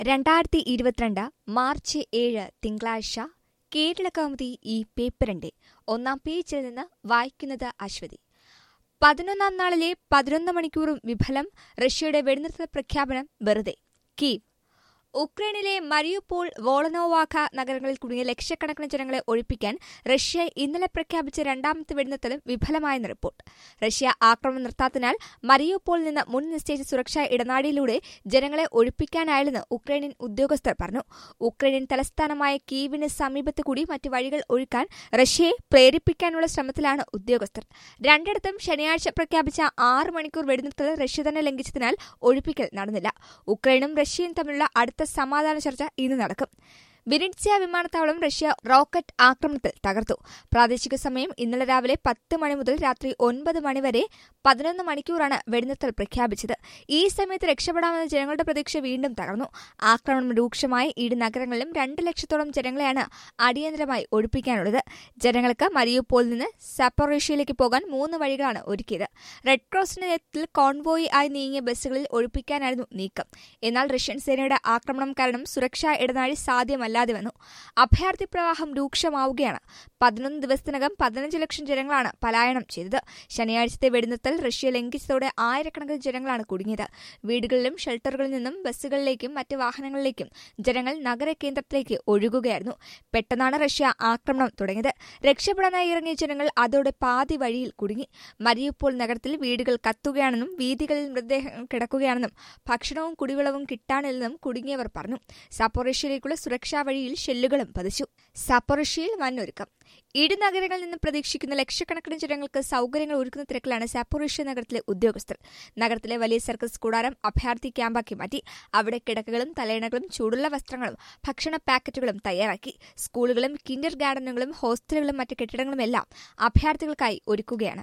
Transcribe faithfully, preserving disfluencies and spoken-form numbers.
രണ്ടായിരത്തി ഇരുപത്തിരണ്ട് മാർച്ച് ഏഴ് തിങ്കളാഴ്ച കേരളകൗമുദി ഈ പേപ്പറിന്റെ ഒന്നാം പേജിൽ നിന്ന് വായിക്കുന്നത് അശ്വതി. പതിനൊന്നാം നാളിലെ പതിനൊന്ന് മണിക്കൂറും വിഫലം, റഷ്യയുടെ വെടിനിർത്തൽ പ്രഖ്യാപനം വെറുതെ. കീവ്. ഉക്രൈനിലെ മരിയുപോൾ, വോളനോവാഖ നഗരങ്ങളിൽ കുടുങ്ങിയ ലക്ഷക്കണക്കിന് ജനങ്ങളെ ഒഴിപ്പിക്കാൻ റഷ്യ ഇന്നലെ പ്രഖ്യാപിച്ച രണ്ടാമത്തെ വെടിനിർത്തലും വിഫലമായെന്ന് റിപ്പോർട്ട്. റഷ്യ ആക്രമണം നിർത്താത്തതിനാൽ മരിയുപോളിൽ നിന്ന് മുൻ നിശ്ചയിച്ച സുരക്ഷാ ഇടനാഴിയിലൂടെ ജനങ്ങളെ ഒഴിപ്പിക്കാനായില്ലെന്ന് ഉക്രൈനിയൻ ഉദ്യോഗസ്ഥർ പറഞ്ഞു. ഉക്രൈനിയൻ തലസ്ഥാനമായ കീവിന് സമീപത്ത് കൂടി മറ്റ് വഴികൾ ഒഴുക്കാൻ റഷ്യയെ പ്രേരിപ്പിക്കാനുള്ള ശ്രമത്തിലാണ് ഉദ്യോഗസ്ഥർ. രണ്ടിടത്തും ശനിയാഴ്ച പ്രഖ്യാപിച്ച ആറ് മണിക്കൂർ വെടിനിർത്തൽ റഷ്യ തന്നെ ലംഘിച്ചതിനാൽ ഒഴിപ്പിക്കൽ നടന്നില്ല. ഉക്രൈനും റഷ്യയും തമ്മിലുള്ള അടുത്ത സമാധാന ചർച്ച ഇന്ന് നടക്കും. വിനിറ്റ്സ്യ വിമാനത്താവളം റഷ്യ റോക്കറ്റ് ആക്രമണത്തിൽ തകർത്തു. പ്രാദേശിക സമയം ഇന്നലെ രാവിലെ പത്ത് മണി മുതൽ രാത്രി ഒൻപത് മണിവരെ പതിനൊന്ന് മണിക്കൂറാണ് വെടിനിർത്തൽ പ്രഖ്യാപിച്ചത്. ഈ സമയത്ത് രക്ഷപ്പെടാമെന്ന ജനങ്ങളുടെ പ്രതീക്ഷ വീണ്ടും തകർന്നു. ആക്രമണം രൂക്ഷമായ ഇരു നഗരങ്ങളിലും രണ്ട് ലക്ഷത്തോളം ജനങ്ങളെയാണ് അടിയന്തരമായി ഒഴിപ്പിക്കാനുള്ളത്. ജനങ്ങൾക്ക് മരിയുപോളിൽ നിന്ന് സപ്പോറീഷ്യയിലേക്ക് പോകാൻ മൂന്ന് വഴികളാണ് ഒരുക്കിയത്. റെഡ് ക്രോസിന്റെ നേതൃത്വത്തിൽ കോൺവോയി ആയി നീങ്ങിയ ബസ്സുകളിൽ ഒഴിപ്പിക്കാനായിരുന്നു നീക്കം. എന്നാൽ റഷ്യൻ സേനയുടെ ആക്രമണം കാരണം സുരക്ഷാ ഇടനാഴി സാധ്യമല്ല ല്ലാതെ വന്നു. അഭയാർത്ഥി പ്രവാഹം രൂക്ഷമാവുകയാണ്. പതിനൊന്ന് ദിവസത്തിനകം പതിനഞ്ച് ലക്ഷം ജനങ്ങളാണ് പലായനം ചെയ്തത്. ശനിയാഴ്ചത്തെ വെടിനിർത്തൽ റഷ്യ ലംഘിച്ചതോടെ ആയിരക്കണക്കിന് ജനങ്ങളാണ് കുടുങ്ങിയത്. വീടുകളിലും ഷെൽട്ടറുകളിൽ നിന്നും ബസ്സുകളിലേക്കും മറ്റ് വാഹനങ്ങളിലേക്കും ജനങ്ങൾ നഗരകേന്ദ്രത്തിലേക്ക് ഒഴുകുകയായിരുന്നു. പെട്ടെന്നാണ് റഷ്യ ആക്രമണം തുടങ്ങിയത്. രക്ഷപ്പെടാനായി ഇറങ്ങിയ ജനങ്ങൾ അതോടെ പാതി വഴിയിൽ കുടുങ്ങി. മരിയുപോൾ നഗരത്തിൽ വീടുകൾ കത്തുകയാണെന്നും വീഥികളിൽ മൃതദേഹങ്ങൾ കിടക്കുകയാണെന്നും ഭക്ഷണവും കുടിവെള്ളവും കിട്ടാനില്ലെന്നും കുടുങ്ങിയവർ പറഞ്ഞു. സപ്പോറീഷ്യയിലേക്കുള്ള സുരക്ഷാ വഴിയിൽ ഷെല്ലുകളും പതിച്ചു. സപ്പോറീഷ്യയിൽ വനൊരുക്കം. ഇരു നഗരങ്ങളിൽ നിന്ന് പ്രതീക്ഷിക്കുന്ന ലക്ഷക്കണക്കിന് ജനങ്ങൾക്ക് സൌകര്യങ്ങൾ ഒരുക്കുന്ന തിരക്കിലാണ് സപ്പോറീഷ്യ നഗരത്തിലെ ഉദ്യോഗസ്ഥർ. നഗരത്തിലെ വലിയ സർക്കസ് കൂടാരം അഭയാർത്ഥി ക്യാമ്പാക്കി മാറ്റി. അവിടെ കിടക്കകളും തലയിണകളും ചൂടുള്ള വസ്ത്രങ്ങളും ഭക്ഷണ പാക്കറ്റുകളും തയ്യാറാക്കി. സ്കൂളുകളും കിൻഡർ ഗാർഡനുകളും ഹോസ്റ്റലുകളും മറ്റ് കെട്ടിടങ്ങളുമെല്ലാം അഭയാർത്ഥികൾക്കായി ഒരുക്കുകയാണ്.